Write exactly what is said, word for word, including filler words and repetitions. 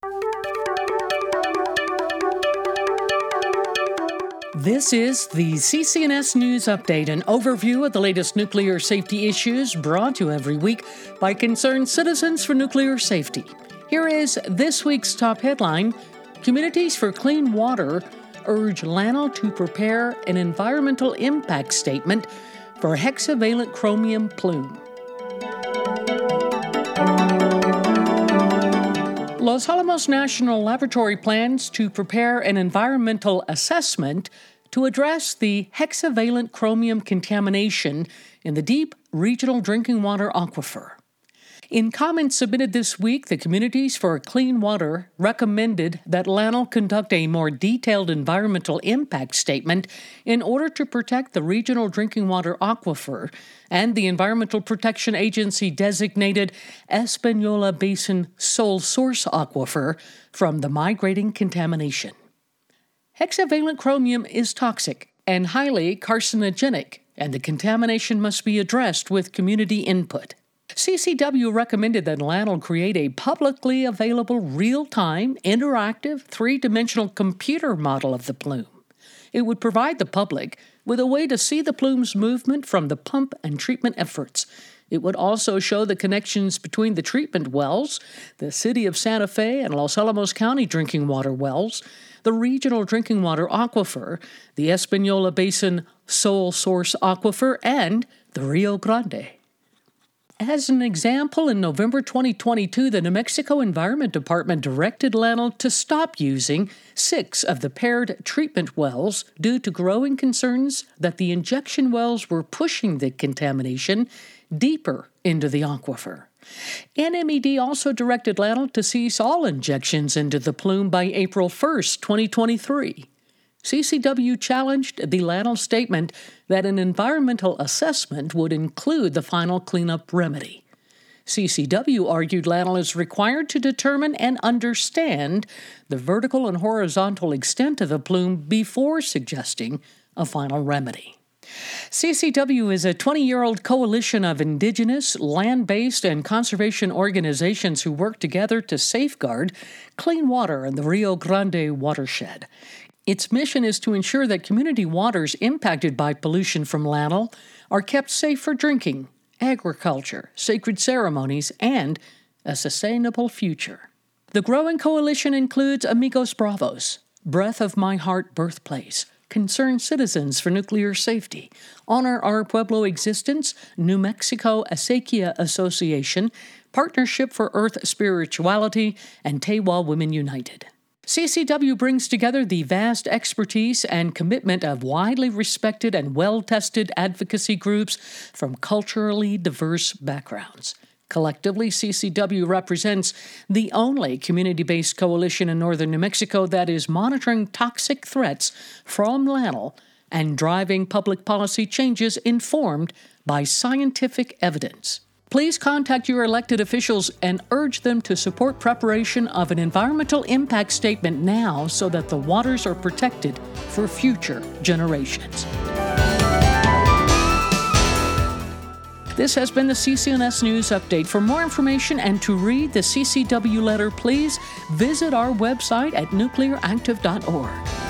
This is the C C N S News Update, an overview of the latest nuclear safety issues brought to you every week by concerned citizens for nuclear safety. Here is this week's top headline: Communities for Clean Water urge LANL to prepare an environmental impact statement for hexavalent chromium plume. Los Alamos National Laboratory plans to prepare an environmental assessment to address the hexavalent chromium contamination in the deep regional drinking water aquifer. In comments submitted this week, the Communities for Clean Water recommended that LANL conduct a more detailed environmental impact statement in order to protect the regional drinking water aquifer and the Environmental Protection Agency designated Espanola Basin sole source aquifer from the migrating contamination. Hexavalent chromium is toxic and highly carcinogenic, and the contamination must be addressed with community input. C C W recommended that LANL create a publicly available, real-time, interactive, three-dimensional computer model of the plume. It would provide the public with a way to see the plume's movement from the pump and treatment efforts. It would also show the connections between the treatment wells, the City of Santa Fe and Los Alamos County drinking water wells, the regional drinking water aquifer, the Espanola Basin sole source aquifer, and the Rio Grande. As an example, in November twenty twenty-two, the New Mexico Environment Department directed LANL to stop using six of the paired treatment wells due to growing concerns that the injection wells were pushing the contamination deeper into the aquifer. N M E D also directed LANL to cease all injections into the plume by April first, twenty twenty-three. C C W challenged the LANL statement that an environmental assessment would include the final cleanup remedy. C C W argued LANL is required to determine and understand the vertical and horizontal extent of the plume before suggesting a final remedy. C C W is a twenty-year-old coalition of indigenous, land-based, and conservation organizations who work together to safeguard clean water in the Rio Grande watershed. Its mission is to ensure that community waters impacted by pollution from LANL are kept safe for drinking, agriculture, sacred ceremonies, and a sustainable future. The growing coalition includes Amigos Bravos, Breath of My Heart Birthplace, Concerned Citizens for Nuclear Safety, Honor Our Pueblo Existence, New Mexico Acequia Association, Partnership for Earth Spirituality, and Tewa Women United. C C W brings together the vast expertise and commitment of widely respected and well-tested advocacy groups from culturally diverse backgrounds. Collectively, C C W represents the only community-based coalition in northern New Mexico that is monitoring toxic threats from LANL and driving public policy changes informed by scientific evidence. Please contact your elected officials and urge them to support preparation of an environmental impact statement now so that the waters are protected for future generations. This has been the C C N S News Update. For more information and to read the C C W letter, please visit our website at nuclear active dot org.